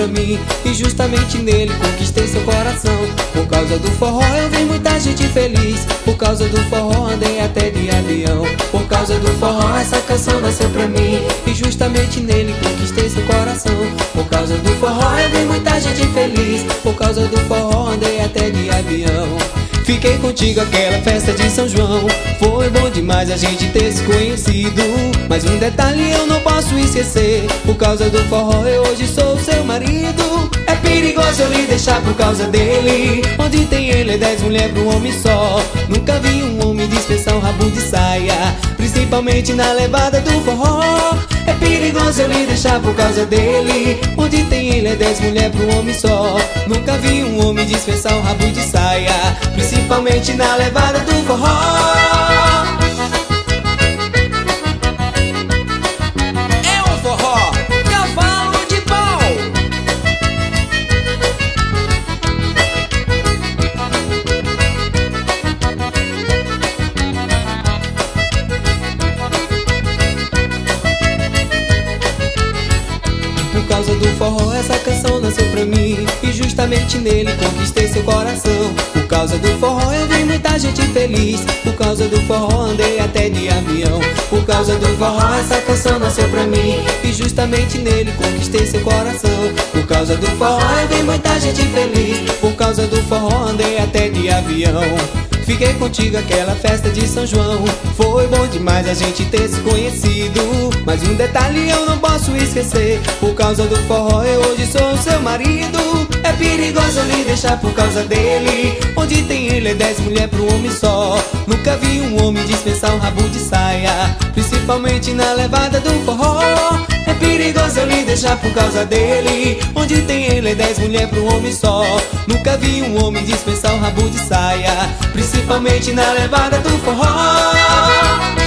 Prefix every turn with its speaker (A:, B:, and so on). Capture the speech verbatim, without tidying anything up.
A: pra mim, e justamente nele conquistei seu coração. Por causa do forró eu vi muita gente feliz, por causa do forró andei até de avião. Por causa do forró essa canção nasceu pra mim, e justamente nele conquistei seu coração. Por causa do forró eu vi muita gente feliz, por causa do forró andei até de avião. Fiquei contigo aquela festa de São João, foi bom demais a gente ter se conhecido. Mas um detalhe eu não posso esquecer, por causa do forró eu hoje sou seu marido. É perigoso eu lhe deixar por causa dele, onde tem ele é dez mulheres pra um homem só. Nunca vi um homem dispensar um rabo de saia, principalmente na levada do forró. É perigoso eu lhe deixar por causa dele, onde tem ele é dez mulheres pra um homem só. Nunca vi um homem dispensar um rabo de saia, principalmente na levada do forró. É o forró, cavalo de pau. Por causa do forró essa canção nasceu pra mim, e justamente nele conquistei seu coração. Por causa do forró eu vi muita gente feliz, por causa do forró andei até de avião. Por causa do forró essa canção nasceu pra mim, e justamente nele conquistei seu coração. Por causa do forró eu vi muita gente feliz, por causa do forró andei até de avião. Fiquei contigo aquela festa de São João, foi bom demais a gente ter se conhecido. Mas um detalhe eu não posso esquecer, por causa do forró eu hoje sou seu marido. É perigoso eu lhe deixar por causa dele, onde tem ele é dez mulheres pra um homem só. Nunca vi um homem dispensar um rabo de saia, principalmente na levada do forró. É perigoso eu lhe deixar por causa dele, onde tem ele é dez mulheres pra um homem só. Nunca vi um homem dispensar um rabo de saia, principalmente na levada do forró.